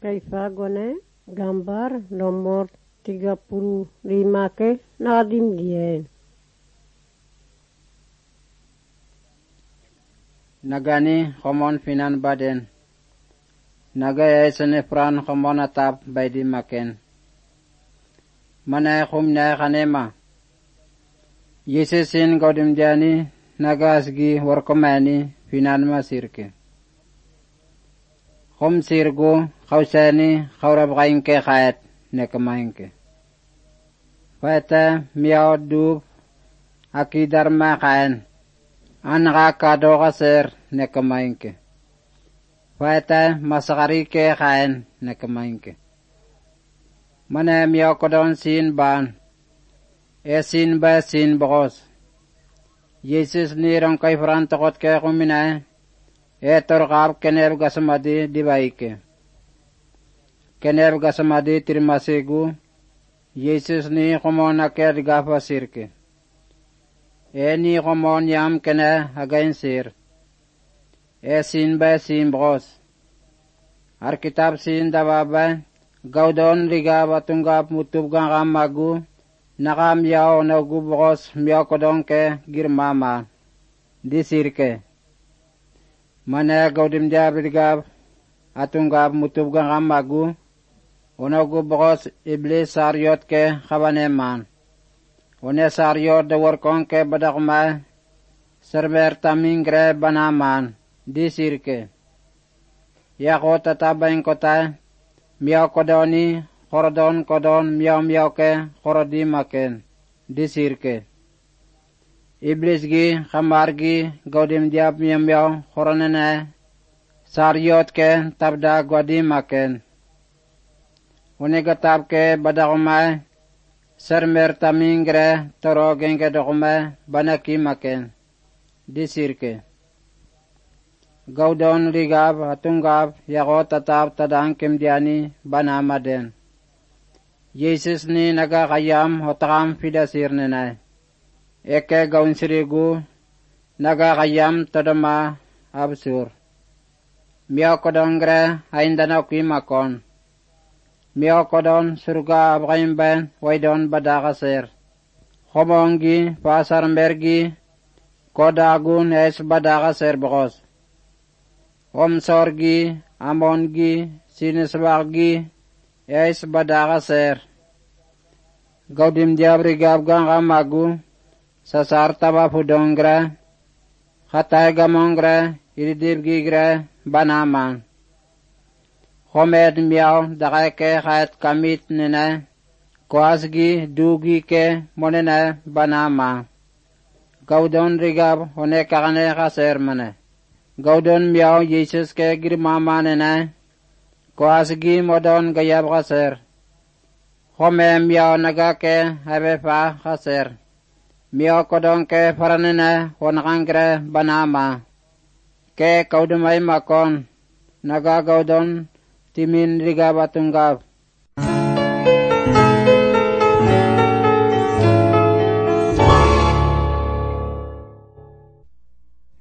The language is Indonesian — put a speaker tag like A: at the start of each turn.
A: Kaifagone gambar nomor 35 ke nadim dia.
B: Nagani khomon finan baden. Nagaya senefran khomon atap baidi maken. Mana khumna khanema. Yesesin godim jani nagasgi warkomani finan masirke. Khom sirgo khawsani khawrab gainke khayat nekamainke. Fata miao dub akidar ma khayan. Anaga kadoga ser nekamainke. Fata masakari ke khayan nekamainke. Mana miao kodon sin ban. Sin ba sin bogos. Yesus ni rong kai fran tokot ke kumina. Torqab kenel gasamadi dibaike. Kenel gasamadi tirmasigu. Yesus ni komona ke digafa sirke. Ni komon yam kena again sir. Sin ba sin bros. Arkitab sin dababa. Gaudon liga batunggap mutub gangam magu. Nakam yao nagu bros miao kodong ke girmama. Di sirke. Mana gaudim jabirgab atunggab mutub gangam magu onogu bogos iblis saryot ke khabaneman one saryot de workon ke badakma serber tamingre banaman di sirke yako tatabain kota miao kodoni korodon kodon miao ke korodi maken di sirke Iblis gi khamar gi gaudim diap miao khoronene saryot ke tabda gwadi maken. Unega tab ke badagoma sermer tamingre toro genge dogoma banaki maken. Disirke. Gaudon rigab atungab yago tatab tadang kemdiani banamaden. Yesus ni naga kayam hotakam fidasir nenai. Eke gaun sirigu naga kayam tadama absur. Miao kodongre aindana makon. Miao kodon surga abgaimben waidon badagaser. Khobongi pasar mergi kodagun es badagaser bogos. Omsorgi amongi sinisbagi es badagaser. Gaudim diabri gabgang amagu. Sasar taba pudongra, khatay gamongra, iridib gigra, banaman. Khomed miao dagay ke khayat kamit nena, koasgi dugi ke monena banama. Gaudon rigab hone kagane khaser mane. Gaudon miao Yesus ke girmama nena, koasgi modon gayab khaser. Khome miao naga ke habefa khaser. Miao kodong ke faranena wanakangre banama. Ke kaudumay makon. Naga gaudon timin riga batunggab.